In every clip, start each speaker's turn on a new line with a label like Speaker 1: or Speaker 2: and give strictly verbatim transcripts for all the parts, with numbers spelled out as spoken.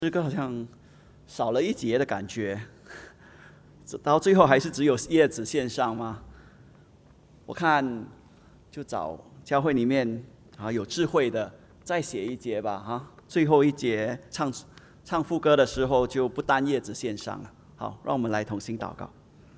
Speaker 1: 诗歌好像少了一节的感觉，到最后还是只有叶子线上吗？我看就找教会里面啊有智慧的再写一节吧，哈，最后一节唱唱副歌的时候就不单叶子线上了。好，让我们来同心祷告。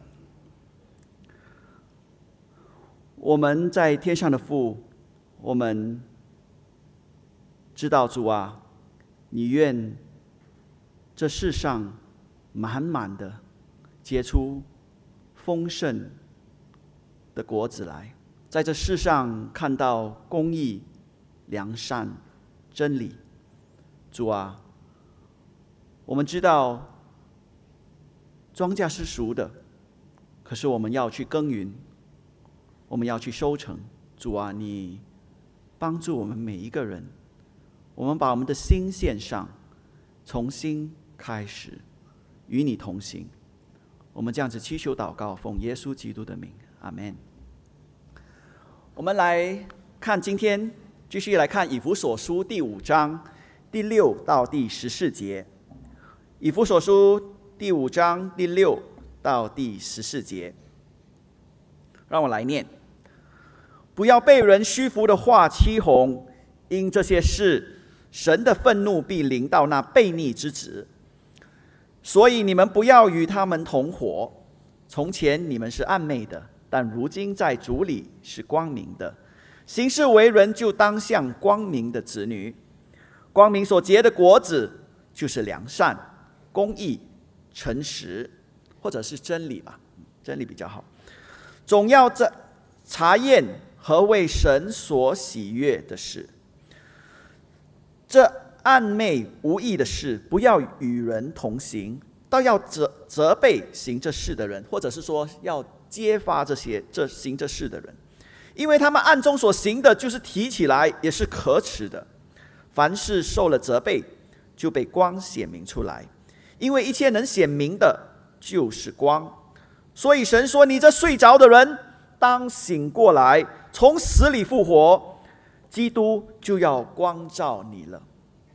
Speaker 1: 我们在天上的父，我们知道主啊，你愿这世上满满的结出丰盛的果子来，在这世上看到公义、良善、真理。主啊，我们知道庄稼是熟的，可是我们要去耕耘，我们要去收成。主啊，你帮助我们每一个人，我们把我们的心献上，重新开始与你同行。我们这样子祈求祷告，奉耶稣基督的名，阿们。我们来看今天继续来看以弗所书第五章第六到第十四节。以弗所书第五章第六到第十四节，让我来念：不要被人虚浮的话欺哄，因这些事神的愤怒必临到那悖逆之子。所以你们不要与他们同伙。从前你们是暗昧的，但如今在主里是光明的。行事为人就当像光明的子女。光明所结的果子就是良善、公义、诚实，或者是真理吧，真理比较好。总要查验何为神所喜悦的事。这暗昧无益的事，不要与人同行，倒要 责, 责备行这事的人，或者是说要揭发这些这行这事的人，因为他们暗中所行的，就是提起来也是可耻的。凡事受了责备，就被光显明出来，因为一切能显明的，就是光。所以神说：“你这睡着的人，当醒过来，从死里复活，基督就要光照你了。”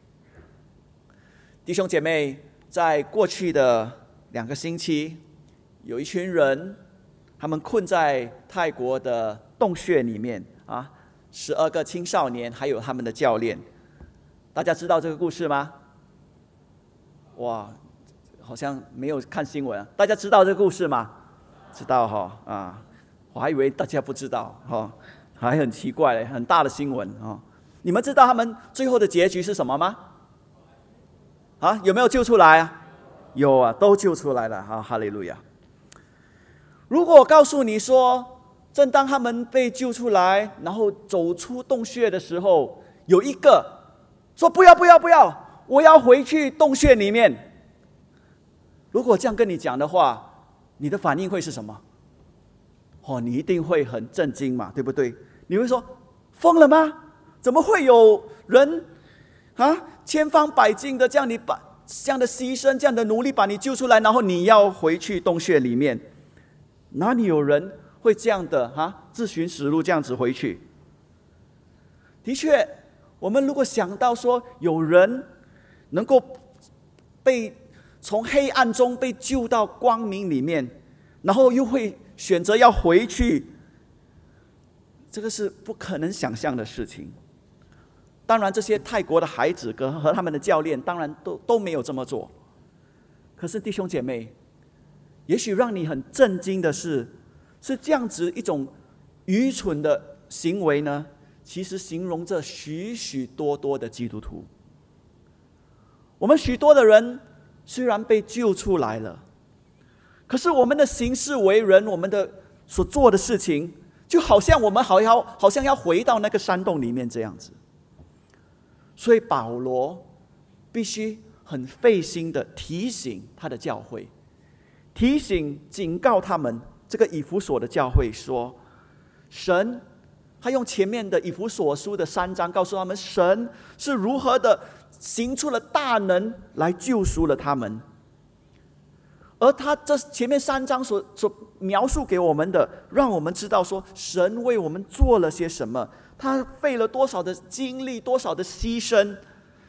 Speaker 1: 弟兄姐妹，在过去的两个星期，有一群人，他们困在泰国的洞穴里面啊，十二个青少年还有他们的教练。大家知道这个故事吗？哇，好像没有看新闻啊。大家知道这个故事吗？知道哈啊，我还以为大家不知道哈，还很奇怪嘞，很大的新闻啊。你们知道他们最后的结局是什么吗？啊，有没有救出来啊？有啊，都救出来了啊！哈利路亚。如果我告诉你说，正当他们被救出来，然后走出洞穴的时候，有一个说：“不要，不要，不要，我要回去洞穴里面。”如果这样跟你讲的话，你的反应会是什么？哦，你一定会很震惊嘛，对不对？你会说：“疯了吗？怎么会有人啊？千方百计的这样你把这样的牺牲，这样的努力把你救出来，然后你要回去洞穴里面，哪里有人会这样的啊？自寻死路这样子回去？”的确，我们如果想到说有人能够被从黑暗中被救到光明里面，然后又会选择要回去，这个是不可能想象的事情。当然，这些泰国的孩子和他们的教练，当然 都, 都没有这么做。可是弟兄姐妹，也许让你很震惊的是，是这样子一种愚蠢的行为呢，其实形容着许许多多的基督徒。我们许多的人虽然被救出来了，可是我们的行事为人，我们的所做的事情，就好像我们好像好像要回到那个山洞里面这样子。所以保罗必须很费心的提醒他的教会，提醒警告他们这个以弗所的教会说，神他用前面的以弗所书的三章告诉他们，神是如何的行出了大能来救赎了他们。而他这前面三章所所描述给我们的，让我们知道说神为我们做了些什么，他费了多少的精力，多少的牺牲，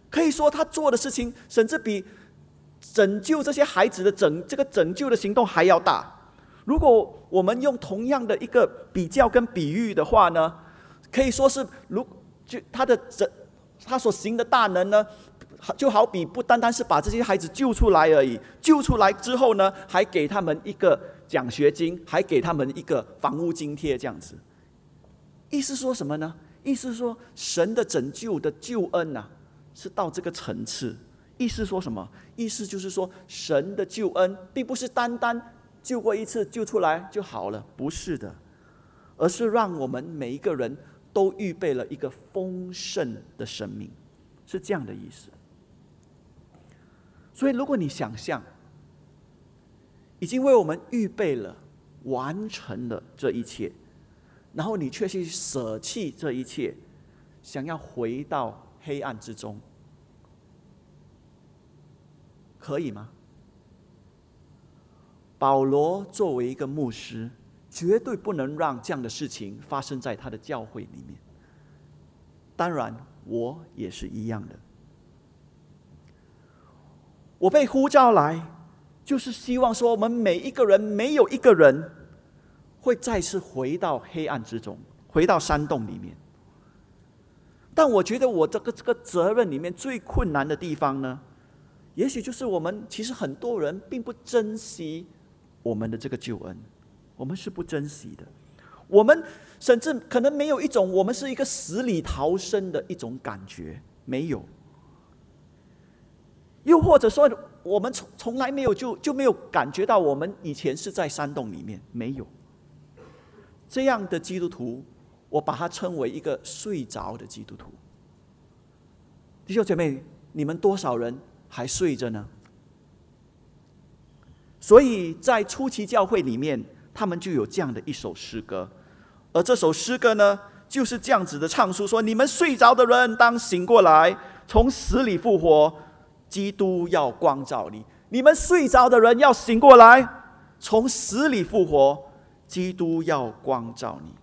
Speaker 1: 可以说他做的事情甚至比拯救这些孩子的拯这个拯救的行动还要大。如果我们用同样的一个比较跟比喻的话呢，可以说是如就他的他所行的大能呢，就好比不单单是把这些孩子救出来而已，救出来之后呢，还给他们一个奖学金，还给他们一个房屋津贴，这样子。意思说什么呢？意思说神的拯救的救恩啊，是到这个层次。意思说什么？意思就是说，神的救恩并不是单单救过一次救出来就好了，不是的，而是让我们每一个人都预备了一个丰盛的生命，是这样的意思。所以如果你想象已经为我们预备了完成了这一切，然后你却去舍弃这一切，想要回到黑暗之中，可以吗？保罗作为一个牧师，绝对不能让这样的事情发生在他的教会里面。当然，我也是一样的。我被呼召来，就是希望说，我们每一个人没有一个人会再次回到黑暗之中，回到山洞里面。但我觉得我这个这个责任里面最困难的地方呢，也许就是我们其实很多人并不珍惜我们的这个救恩，我们是不珍惜的。我们甚至可能没有一种我们是一个死里逃生的一种感觉，没有。又或者说，我们从从来没有就就没有感觉到我们以前是在山洞里面，没有。这样的基督徒，我把它称为一个睡着的基督徒。弟兄姐妹，你们多少人还睡着呢？所以在初期教会里面，他们就有这样的一首诗歌，而这首诗歌呢，就是这样子的唱述说：你们睡着的人当醒过来，从死里复活，基督要光照你。你们睡着的人要醒过来，从死里复活，基督要光照你。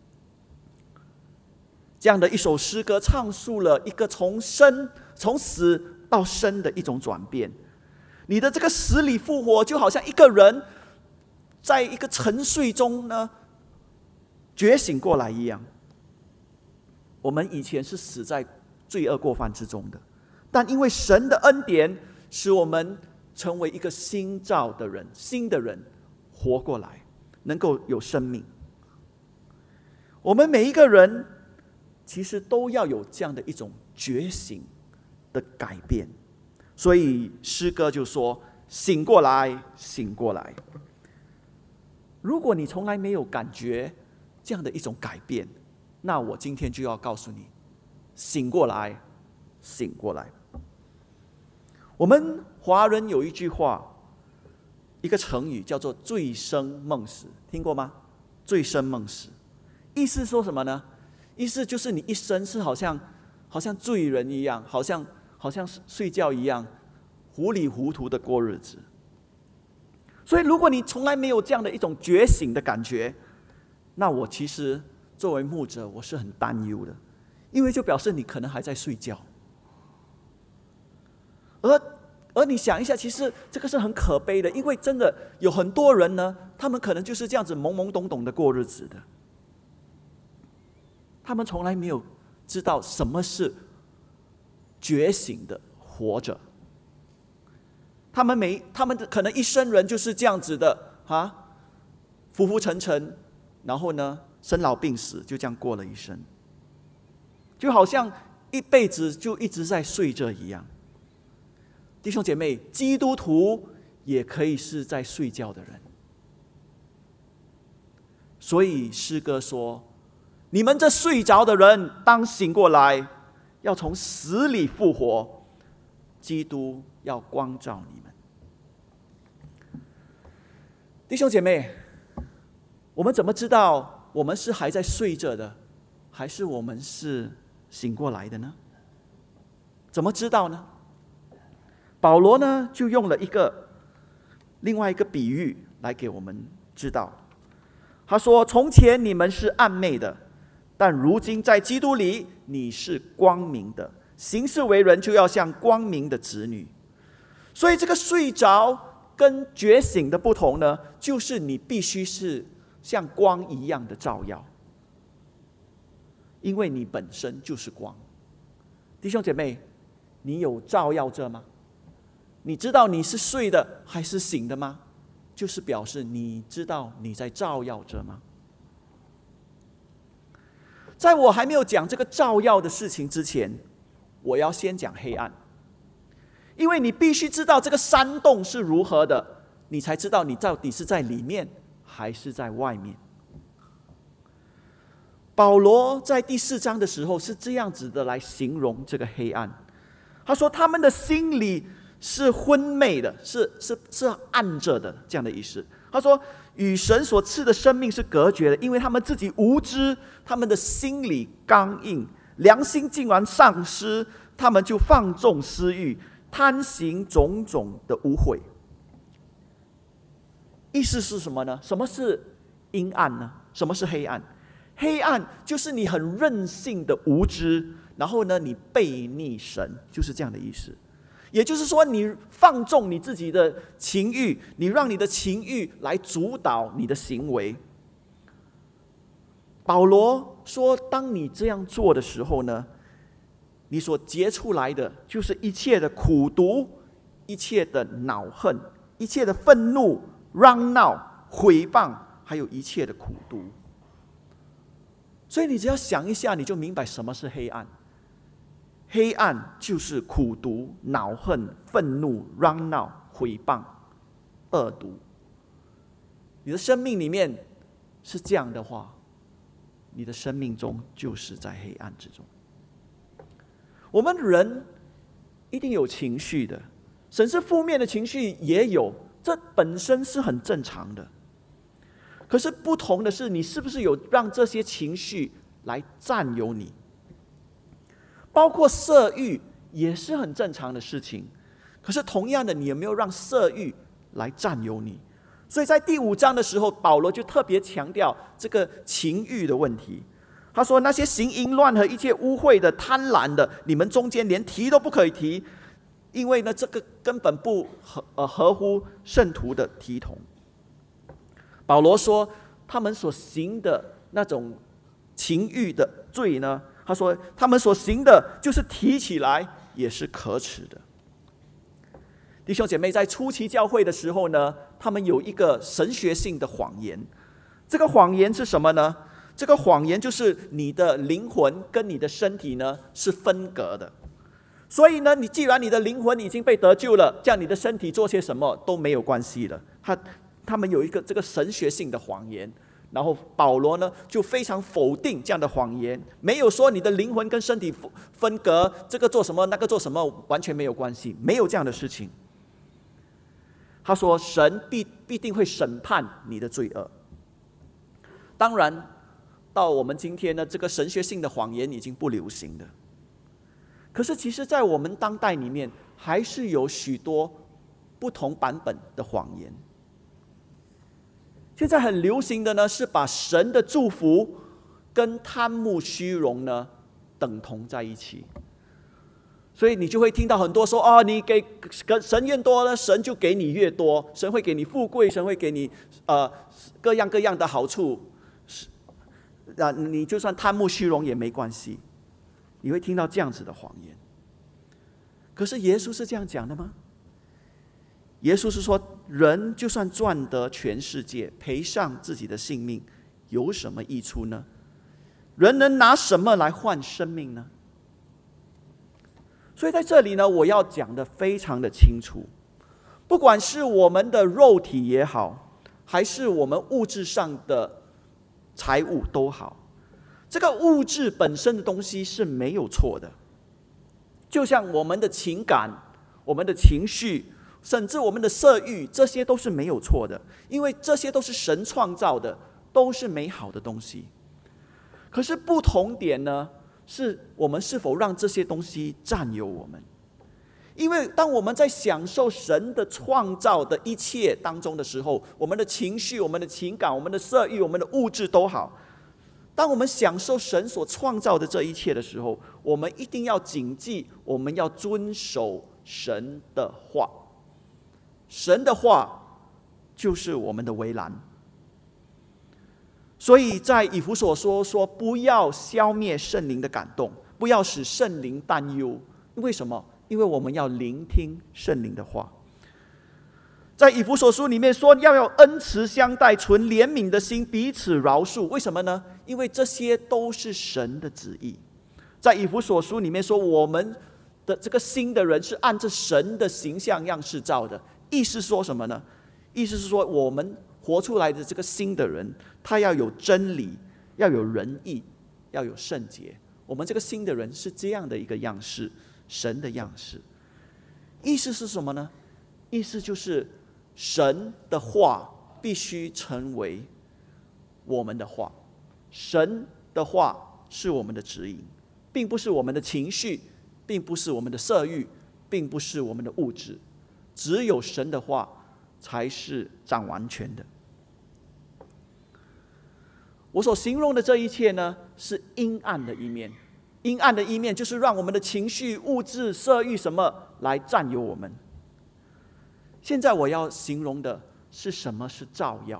Speaker 1: 这样的一首诗歌唱述了一个从生从死到生的一种转变。你的这个死里复活，就好像一个人在一个沉睡中呢觉醒过来一样。我们以前是死在罪恶过犯之中的，但因为神的恩典，使我们成为一个新造的人，新的人活过来，能够有生命。我们每一个人其实都要有这样的一种觉醒的改变。所以诗歌就说：醒过来，醒过来。如果你从来没有感觉这样的一种改变，那我今天就要告诉你，醒过来，醒过来。我们华人有一句话，一个成语叫做醉生梦死，听过吗？醉生梦死，意思说什么呢？意思就是你一生是好像好像醉人一样，好像好像睡觉一样，糊里糊涂的过日子。所以如果你从来没有这样的一种觉醒的感觉，那我其实作为牧者，我是很担忧的，因为就表示你可能还在睡觉。而而你想一下，其实这个是很可悲的，因为真的有很多人呢，他们可能就是这样子懵懵懂懂的过日子的，他们从来没有知道什么是觉醒的活着。他们每他们可能一生人就是这样子的啊，浮浮沉沉，然后呢，生老病死，就这样过了一生，就好像一辈子就一直在睡着一样。弟兄姐妹，基督徒也可以是在睡觉的人。所以诗歌说：你们这睡着的人当醒过来，要从死里复活，基督要光照你们。弟兄姐妹，我们怎么知道我们是还在睡着的，还是我们是醒过来的呢？怎么知道呢？保罗呢，就用了一个另外一个比喻来给我们知道。他说：从前你们是暗昧的，但如今在基督里你是光明的。 行事为人就要像光明的子女。所以这个睡着跟觉醒的不同呢，就是你必须是像光一样的照耀，因为你本身就是光。弟兄姐妹，你有照耀着吗？你知道你是睡的还是醒的吗？就是表示你知道你在照耀着吗？在我还没有讲这个照耀的事情之前，我要先讲黑暗，因为你必须知道这个山洞是如何的，你才知道你到底是在里面还是在外面。保罗在第四章的时候是这样子的来形容这个黑暗，他说他们的心里是昏昧的，是是是暗着的，这样的意思。他说与神所赐的生命是隔绝的，因为他们自己无知，他们的心里刚硬，良心竟然丧失，他们就放纵私欲，贪行种种的污秽。意思是什么呢？什么是阴暗呢？什么是黑暗？黑暗就是你很任性的无知，然后呢，你背逆神，就是这样的意思。也就是说，你放纵你自己的情欲，你让你的情欲来主导你的行为。保罗说，当你这样做的时候呢，你所结出来的就是一切的苦毒，一切的恼恨，一切的愤怒、嚷闹、毁谤，还有一切的苦毒。所以你只要想一下，你就明白什么是黑暗。黑暗就是苦毒、恼恨、愤怒、嚷闹、毁谤、恶毒。你的生命里面是这样的话，你的生命中就是在黑暗之中。我们人一定有情绪的，甚至负面的情绪也有，这本身是很正常的。可是不同的是，你是不是有让这些情绪来占有你？包括色欲也是很正常的事情，可是同样的，你有没有让色欲来占有你？所以在第五章的时候，保罗就特别强调这个情欲的问题。他说：“那些行淫乱和一切污秽的、贪婪的，你们中间连提都不可以提，因为呢，这个根本不合呃合乎圣徒的体统。”保罗说，他们所行的那种情欲的罪呢，他说他们所行的就是提起来也是可耻的。弟兄姐妹，在初期教会的时候呢，他们有一个神学性的谎言。这个谎言是什么呢？这个谎言就是你的灵魂跟你的身体呢是分隔的。所以呢，你既然你的灵魂已经被得救了，这样你的身体做些什么都没有关系了。他他们有一个这个神学性的谎言。然后保罗呢就非常否定这样的谎言，没有说你的灵魂跟身体分隔，这个做什么那个做什么完全没有关系，没有这样的事情。他说神必必定会审判你的罪恶。当然到我们今天呢，这个神学性的谎言已经不流行的，可是其实在我们当代里面还是有许多不同版本的谎言。现在很流行的呢，是把神的祝福跟贪慕虚荣呢等同在一起。所以你就会听到很多说：“哦，你给神越多呢，神就给你越多，神会给你富贵，神会给你呃各样各样的好处。啊，你就算贪慕虚荣也没关系。”你会听到这样子的谎言。可是耶稣是这样讲的吗？耶稣是说，人就算赚得全世界，赔上自己的性命，有什么益处呢？人能拿什么来换生命呢？所以在这里呢，我要讲得非常的清楚，不管是我们的肉体也好，还是我们物质上的财物都好，这个物质本身的东西是没有错的。就像我们的情感、我们的情绪，甚至我们的色欲，这些都是没有错的，因为这些都是神创造的，都是美好的东西。可是不同点呢，是我们是否让这些东西占有我们。因为当我们在享受神的创造的一切当中的时候，我们的情绪、我们的情感、我们的色欲、我们的物质都好， 当我们享受神所创造的这一切的时候，我们一定要谨记，我们要遵守神的话。神的话就是我们的围栏。所以在以弗所说说，不要消灭圣灵的感动，不要使圣灵担忧。为什么？因为我们要聆听圣灵的话。在以弗所书里面说，要有恩慈相待，存怜悯的心，彼此饶恕。为什么呢？因为这些都是神的旨意。在以弗所书里面说，我们的这个新的人是按着神的形象样式造的。意思说什么呢？意思是说，我们活出来的这个新的人，他要有真理，要有仁义，要有圣洁。我们这个新的人是这样的一个样式，神的样式。意思是什么呢？意思就是神的话必须成为我们的话，神的话是我们的指引，并不是我们的情绪，并不是我们的色欲，并不是我们的物质，只有神的话才是掌完全的。我所形容的这一切呢，是阴暗的一面。阴暗的一面就是让我们的情绪、物质、色欲什么来占有我们。现在我要形容的是什么是照耀。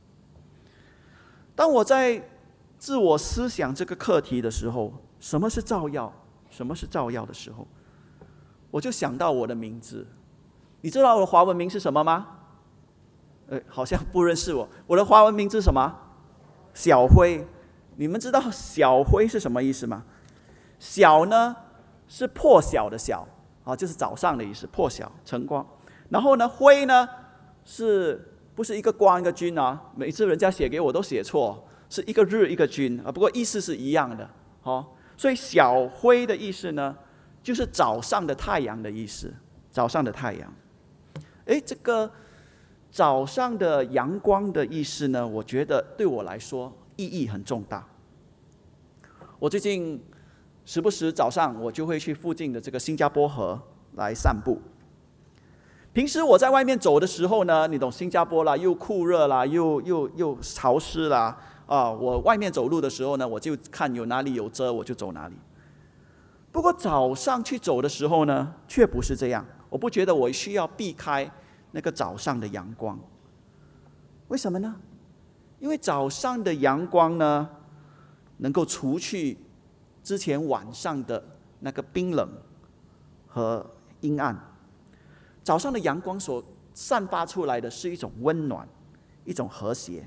Speaker 1: 当我在自我思想这个课题的时候，什么是照耀？什么是照耀的时候，我就想到我的名字。你知道我的华文名是什么吗？呃，好像不认识我。我的华文名字是什么？小辉。你们知道小辉是什么意思吗？小呢是破晓的晓，啊，就是早上的意思，破晓晨光。然后呢，辉呢是不是一个光一个君啊？每次人家写给我都写错，是一个日一个君啊。不过意思是一样的，哦。所以小辉的意思呢，就是早上的太阳的意思，早上的太阳。哎，这个早上的阳光的意思呢，我觉得对我来说意义很重大。我最近时不时早上我就会去附近的这个新加坡河来散步。平时我在外面走的时候呢，你懂新加坡啦，又酷热啦，又又又潮湿啦，啊，我外面走路的时候呢，我就看有哪里有遮我就走哪里。不过早上去走的时候呢，却不是这样。我不觉得我需要避开那个早上的阳光。为什么呢？因为早上的阳光呢，能够除去之前晚上的那个冰冷和阴暗。早上的阳光所散发出来的是一种温暖，一种和谐。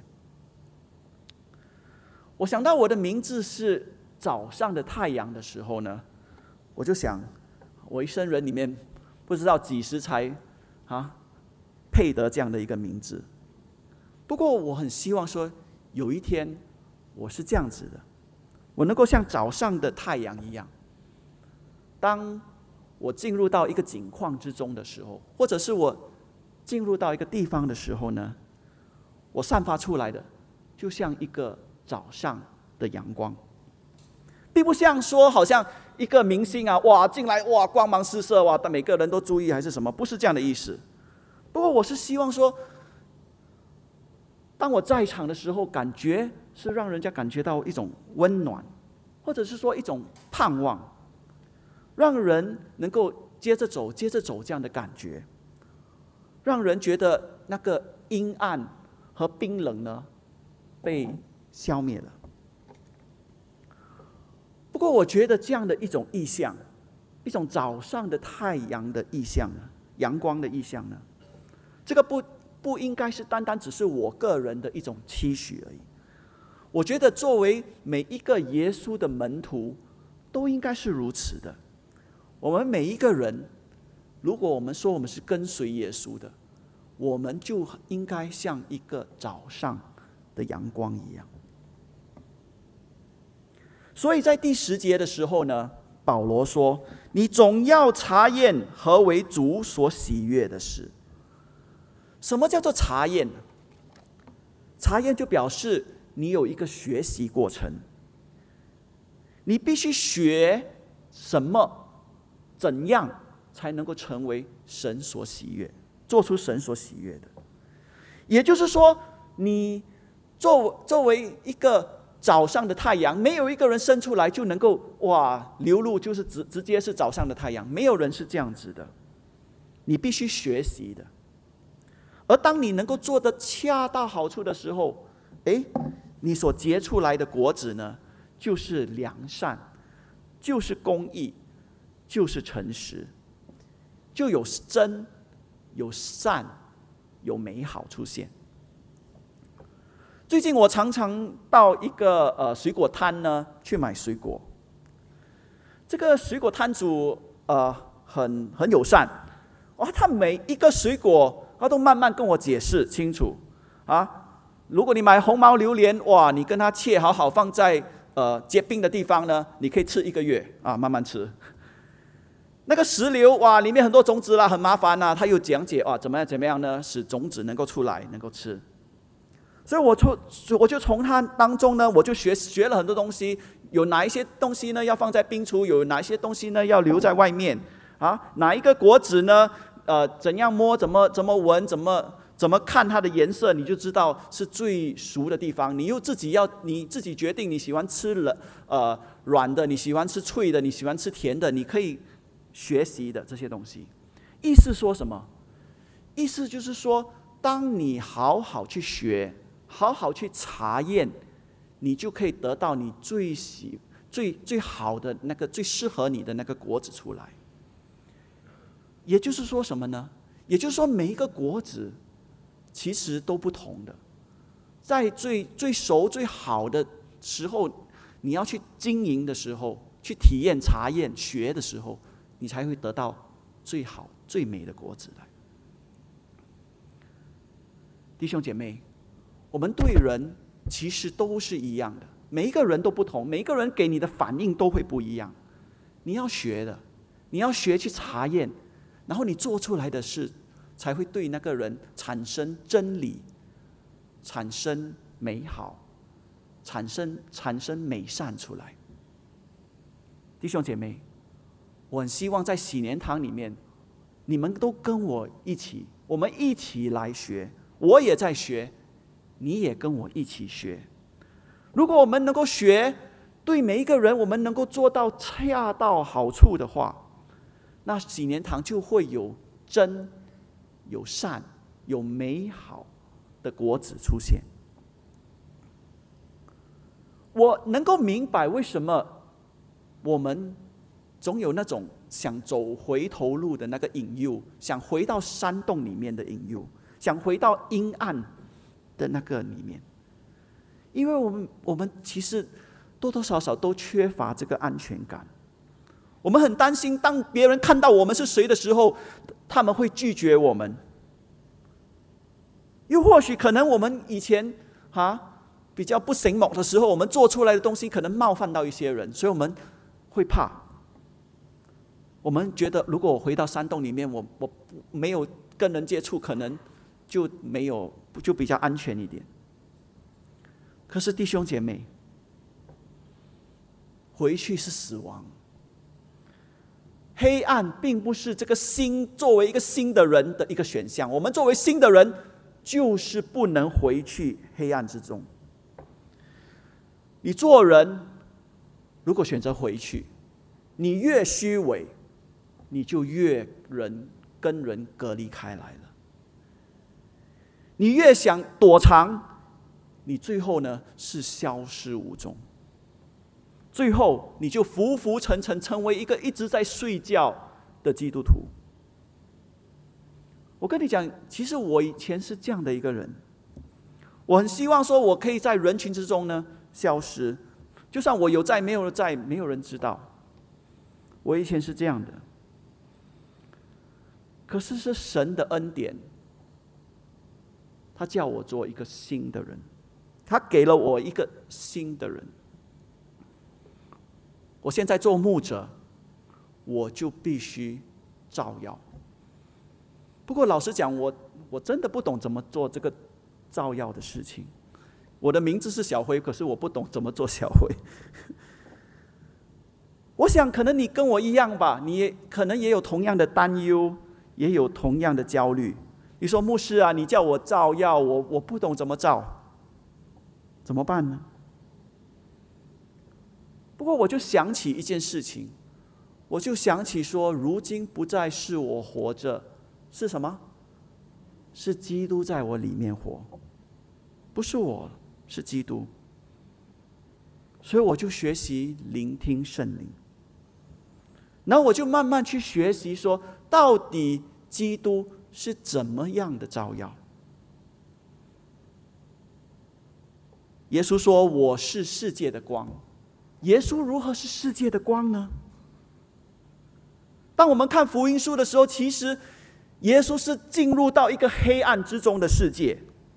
Speaker 1: 我想到我的名字是早上的太阳的时候呢，我就想，我一生人里面不知道几时才啊配得这样的一个名字。不过我很希望说，有一天我是这样子的，我能够像早上的太阳一样，当我进入到一个景况之中的时候，或者是我进入到一个地方的时候呢，我散发出来的就像一个早上的阳光，并不像说好像一个明星啊，哇进来哇光芒四射哇，每个人都注意还是什么，不是这样的意思。不过我是希望说，当我在场的时候，感觉是让人家感觉到一种温暖，或者是说一种盼望。让人能够接着走接着走这样的感觉，让人觉得那个阴暗和冰冷呢被消灭了。不过我觉得这样的一种意象，一种早上的太阳的意象呢，阳光的意象呢，这个不不应该是单单只是我个人的一种期许而已。我觉得作为每一个耶稣的门徒，都应该是如此的。我们每一个人，如果我们说我们是跟随耶稣的，我们就应该像一个早上的阳光一样。所以在第十节的时候呢，保罗说：“你总要查验何为主所喜悦的事。”什么叫做查验？查验就表示你有一个学习过程，你必须学什么。怎样才能够成为神所喜悦，做出神所喜悦的？也就是说，你作作为一个早上的太阳，没有一个人生出来就能够哇流露，就是直直接是早上的太阳，没有人是这样子的。你必须学习的。而当你能够做得恰到好处的时候，诶，你所结出来的果子呢，就是良善，就是公义，就是诚实，就有真，有善，有美好出现。最近我常常到一个呃水果摊呢去买水果，这个水果摊主呃很很友善，哇，他每一个水果他都慢慢跟我解释清楚啊。如果你买红毛榴莲，哇，你跟他切好好放在呃结冰的地方呢，你可以吃一个月啊，慢慢吃。那个石榴，哇，里面很多种子啦，很麻烦啦，他又讲解哇，怎么样怎么样呢，使种子能够出来，能够吃。所以我从我就从他当中呢，我就学学了很多东西。有哪一些东西呢要放在冰橱，有哪一些东西呢要留在外面啊？哪一个果子呢？呃，怎样摸，怎么怎么闻，怎么怎么看它的颜色，你就知道是最熟的地方。你又自己要你自己决定你喜欢吃了呃软的，你喜欢吃脆的，你喜欢吃甜的，你可以学习的这些东西。意思说什么？意思就是说，当你好好去学。好好去查验，你就可以得到你最喜、最最好的那个最适合你的那个果子出来。也就是说什么呢？也就是说，每一个果子其实都不同的。在最最熟、最好的时候，你要去经营的时候，去体验、查验、学的时候，你才会得到最好、最美的果子来。弟兄姐妹。我们对人其实都是一样的，每一个人都不同，每一个人给你的反应都会不一样。你要学的，你要学去查验，然后你做出来的事才会对那个人产生真理，产生美好，产生产生美善出来。弟兄姐妹，我很希望在喜年堂里面，你们都跟我一起，我们一起来学，我也在学。你也跟我一起学。如果我们能够学，对每一个人我们能够做到恰到好处的话，那喜年堂就会有真、有善、有美好的果子出现。我能够明白为什么我们总有那种想走回头路的那个引诱，想回到山洞里面的引诱，想回到阴暗的那个里面，因为我们我们其实多多少少都缺乏这个安全感。我们很担心，当别人看到我们是谁的时候，他们会拒绝我们。又或许可能我们以前啊比较不醒目的时候，我们做出来的东西可能冒犯到一些人，所以我们会怕。我们觉得，如果我回到山洞里面，我我没有跟人接触，可能就没有。就比较安全一点。可是弟兄姐妹，回去是死亡。黑暗并不是这个新作为一个新的人的一个选项。我们作为新的人，就是不能回去黑暗之中。你做人，如果选择回去，你越虚伪，你就越人跟人隔离开来了。你越想躲藏，你最后呢是消失无踪。最后你就浮浮沉沉，成为一个一直在睡觉的基督徒。我跟你讲，其实我以前是这样的一个人。我很希望说，我可以在人群之中呢消失，就算我有在没有在，没有人知道。我以前是这样的。可是是神的恩典。他叫我做一个新的人，他给了我一个新的人。我现在做牧者，我就必须照耀。不过老实讲，我我真的不懂怎么做这个照耀的事情。我的名字是小辉，可是我不懂怎么做小辉。我想可能你跟我一样吧，你也可能也有同样的担忧，也有同样的焦虑。你说牧师啊，你叫我照耀，我我不懂怎么照，怎么办呢？ 不过我就想起一件事情，我就想起说，如今不再是我活着，是什么？是基督在我里面活，不是我，是基督。所以我就学习聆听圣灵，然后我就慢慢去学习说，到底基督是怎么样的照耀。耶稣说：“我是世界的光。”耶稣如何是世界的光呢？当我们看福音书的时候，其实耶稣是进入到一个黑暗之中的世界。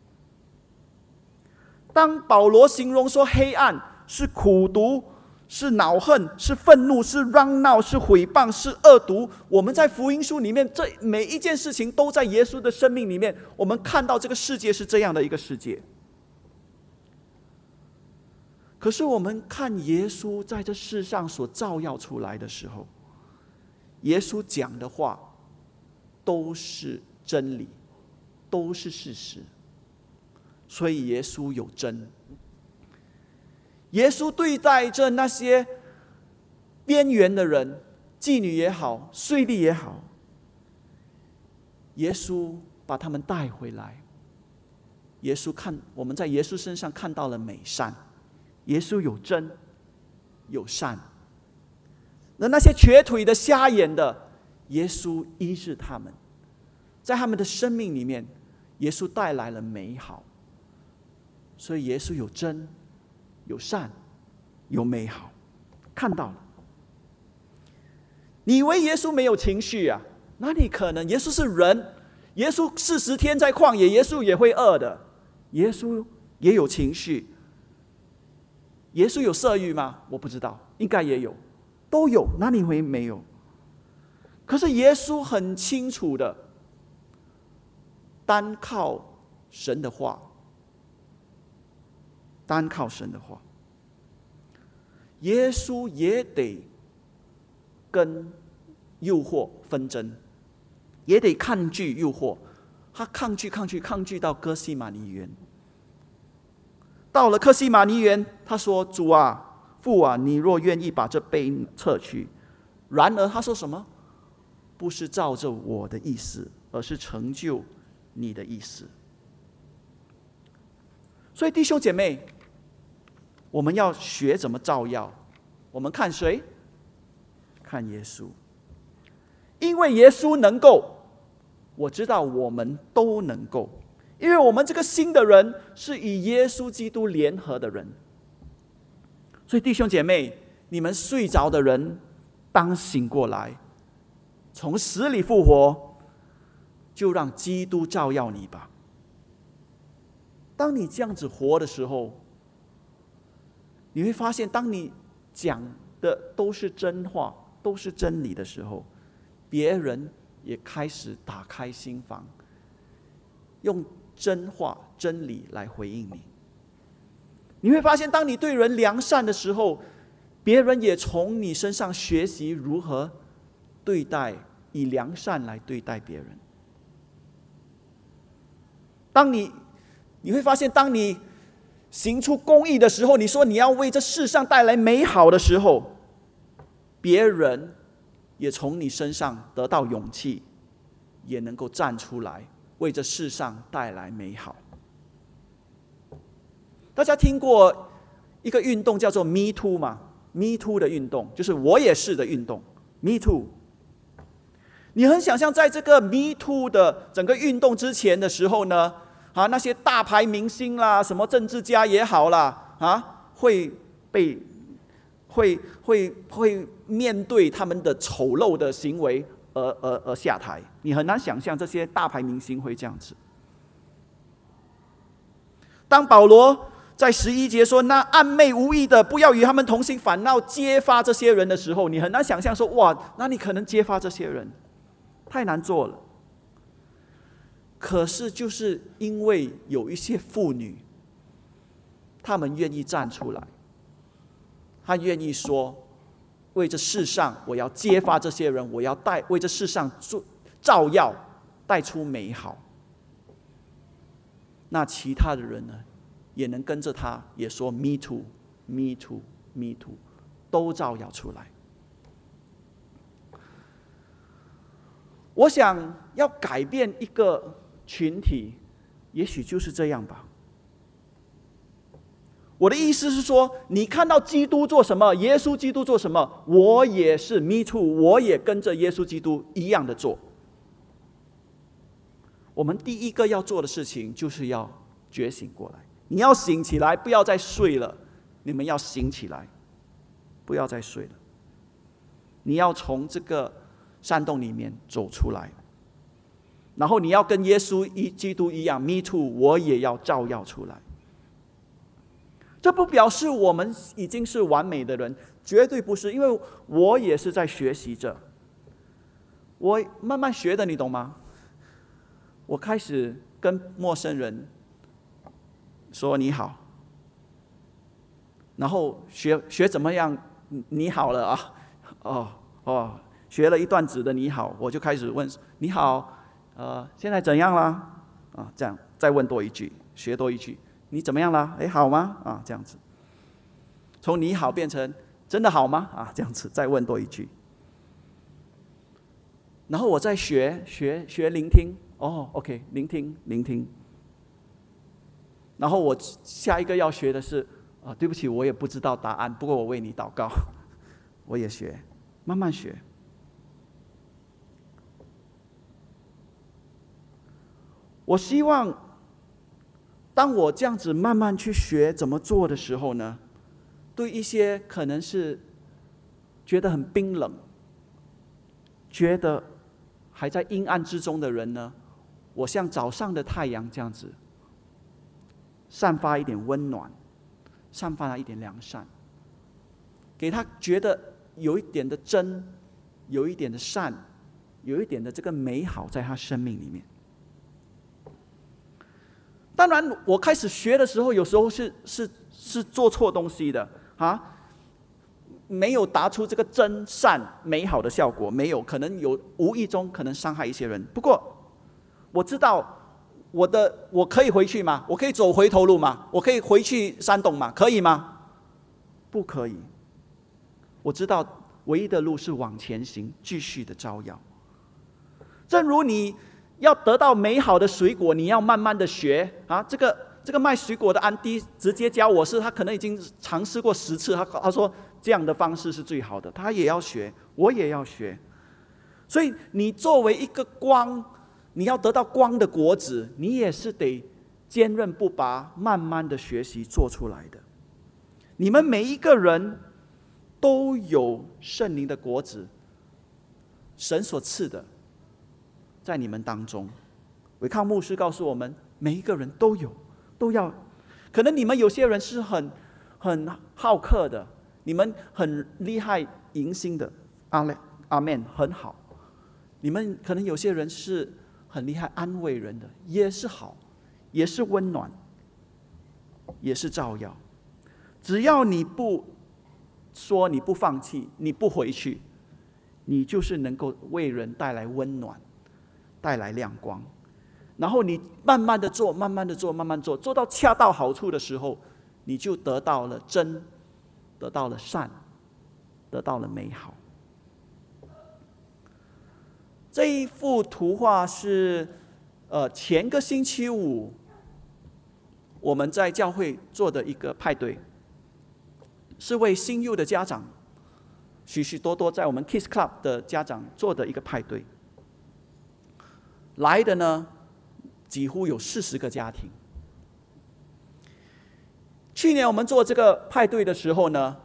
Speaker 1: 当保罗形容说黑暗是苦毒、是恼恨、是愤怒、是嚷闹、是毁谤、是恶毒，我们在福音书里面，这每一件事情都在耶稣的生命里面，我们看到这个世界是这样的一个世界。可是我们看耶稣在这世上所照耀出来的时候，耶稣讲的话都是真理，都是事实。所以耶稣有真。耶稣对待着那些边缘的人，妓女也好，税吏也好，耶稣把他们带回来。耶稣看，我们在耶稣身上看到了美善。耶稣有真，有善。那那些瘸腿的、瞎眼的，耶稣医治他们，在他们的生命里面，耶稣带来了美好。所以耶稣有真，有善，有美好，看到了。你以为耶稣没有情绪啊？哪里可能？耶稣是人，耶稣四十天在旷野，耶稣也会饿的，耶稣也有情绪。耶稣有色欲吗？我不知道，应该也有，都有，哪里会没有？可是耶稣很清楚的，单靠神的话，单靠神的话，耶稣也得跟诱惑纷争，也得抗拒诱惑。他抗拒、抗拒、抗拒到哥西马尼园。到了哥西马尼园，他说：“主啊，父啊，你若愿意把这杯撤去。”然而他说什么？不是照着我的意思，而是成就你的意思。所以弟兄姐妹，我们要学怎么照耀。我们看谁？看耶稣。因为耶稣能够，我知道我们都能够。因为我们这个新的人是与耶稣基督联合的人。所以弟兄姐妹，你们睡着的人当醒过来，从死里复活，就让基督照耀你吧。当你这样子活的时候，你会发现，当你讲的都是真话，都是真理的时候，别人也开始打开心房，用真话、真理来回应你。你会发现，当你对人良善的时候，别人也从你身上学习如何对待，以良善来对待别人。当你你会发现，当你行出公义的时候，你说你要为这世上带来美好的时候，别人也从你身上得到勇气，也能够站出来为这世上带来美好。大家听过一个运动叫做 Me Too 吗？ Me Too 的运动就是我也是的运动。 Me Too， 你很想象在这个 Me Too 的整个运动之前的时候呢，啊，那些大牌明星啦，什么政治家也好啦，啊，会被会会会面对他们的丑陋的行为而而而下台。你很难想象这些大牌明星会这样子。当保罗在十一节说那暗昧无益的不要与他们同行，反要揭发这些人的时候，你很难想象说，哇，那你可能揭发这些人，太难做了。可是就是因为有一些妇女，她们愿意站出来，她愿意说，为这世上我要揭发这些人，我要带为这世上照耀，带出美好。那其他的人呢，也能跟着他也说 Me too, Me too, Me too， 都照耀出来。我想要改变一个群体，也许就是这样吧。我的意思是说，你看到基督做什么，耶稣基督做什么，我也是 me too， 我也跟着耶稣基督一样的做。我们第一个要做的事情，就是要觉醒过来。你要醒起来，不要再睡了。你们要醒起来，不要再睡了。你要从这个山洞里面走出来，然后你要跟耶稣一基督一样 ，me too， 我也要照耀出来。这不表示我们已经是完美的人，绝对不是，因为我也是在学习着，我慢慢学的，你懂吗？我开始跟陌生人说你好，然后学学怎么样你好了啊，哦哦，学了一段子的你好，我就开始问你好，呃，现在怎样啦？啊，这样再问多一句，学多一句。你怎么样啦？哎，好吗？啊，这样子，从你好变成真的好吗？啊，这样子再问多一句，然后我再学学学聆听。哦 ，OK， 聆听聆听。然后我下一个要学的是啊，对不起，我也不知道答案，不过我为你祷告。我也学，慢慢学。我希望。当我这样子慢慢去学怎么做的时候呢，对一些可能是觉得很冰冷、觉得还在阴暗之中的人呢，我像早上的太阳这样子，散发一点温暖，散发一点良善，给他觉得有一点的真，有一点的善，有一点的这个美好在他生命里面。当然，我开始学的时候，有时候是是是做错东西的啊，没有达出这个真善美好的效果，没有，可能有无意中可能伤害一些人。不过我知道我的我可以回去吗？我可以走回头路吗？我可以回去山洞吗？可以吗？不可以。我知道唯一的路是往前行，继续的照耀。正如你要得到美好的水果，你要慢慢的学啊！这个这个卖水果的安迪直接教我是，他可能已经尝试过十次，他他说这样的方式是最好的，他也要学，我也要学。所以你作为一个光，你要得到光的果子，你也是得坚韧不拔，慢慢的学习做出来的。你们每一个人都有圣灵的果子，神所赐的。在你们当中，伟康牧师告诉我们，每一个人都有，都要。可能你们有些人是很很好客的，你们很厉害迎新的，阿门，阿门，很好。你们可能有些人是很厉害安慰人的，也是好，也是温暖，也是照耀。只要你不说，你不放弃，你不回去，你就是能够为人带来温暖。带来亮光，然后你慢慢的做，慢慢的做，慢慢做，做到恰到好处的时候，你就得到了真，得到了善，得到了美好。这一幅图画是，呃，前个星期五我们在教会做的一个派对，是为新幼的家长，许许多多在我们 Kids Club 的家长做的一个派对。来的呢，几乎有四十个家庭。去年我们做这个派对的时候呢，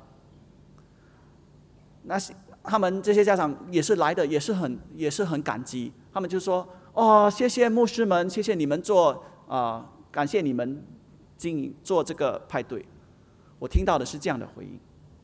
Speaker 1: 那他们这些家长也是来的，也是很也是很感激。他们就说：“哦，谢谢牧师们，谢谢你们做啊、呃，感谢你们经营做这个派对。”我听到的是这样的回应。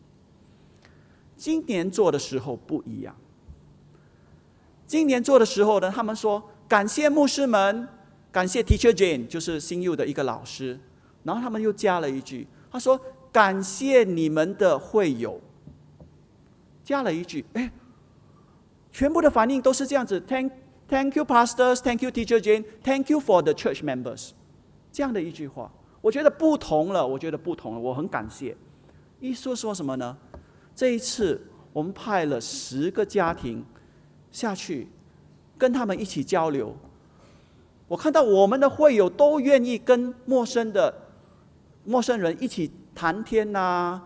Speaker 1: 今年做的时候不一样。今年做的时候呢，他们说。感谢牧师们，感谢 Teacher Jane， 就是新幼的一个老师。然后他们又加了一句，他说：“感谢你们的会友。”加了一句，哎，全部的反应都是这样子 ：Thank Thank you pastors, Thank you Teacher Jane, Thank you for the church members。这样的一句话，我觉得不同了，我觉得不同了，我很感谢。一说说什么呢？ 这一次我们派了十个家庭下去，跟他们一起交流。我看到我们的会友都愿意跟陌生的陌生人一起谈天啦、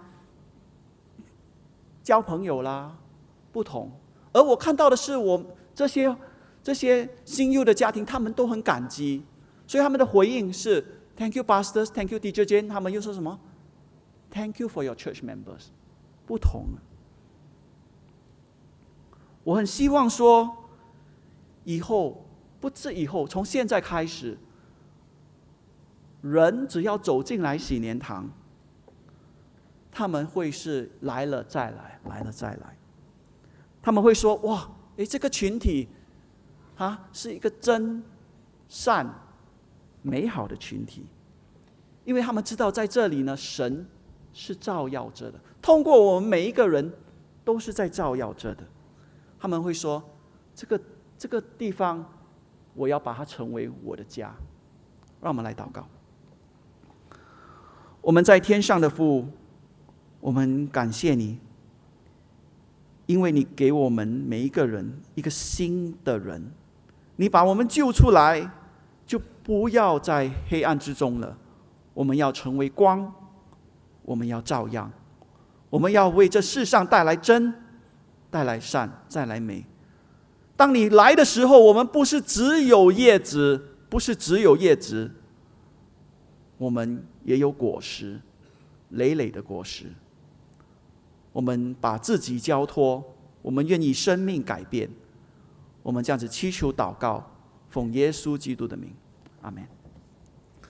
Speaker 1: 交朋友啦，不同。而我看到的是，我这些这些新幼的家庭，他们都很感激，所以他们的回应是 Thank you, pastors. Thank you, Teacher Jane. 他们又说什么 Thank you for your church members. 不同。我很希望说，以后不止以后，从现在开始，人只要走进来喜年堂，他们会是来了再来，来了再来。他们会说：哇，诶，这个群体啊，是一个真善美好的群体，因为他们知道在这里呢，神是照耀着的，通过我们每一个人都是在照耀着的。他们会说：这个这个地方，我要把它成为我的家。让我们来祷告。我们在天上的父，我们感谢你，因为你给我们每一个人一个新的人，你把我们救出来，就不要在黑暗之中了。我们要成为光，我们要照亮，我们要为这世上带来真，带来善，带来美。当你来的时候，我们不是只有叶子，不是只有叶子，我们也有果实，累累的果实。我们把自己交托，我们愿意生命改变。我们这样子祈求祷告，奉耶稣基督的名，阿们。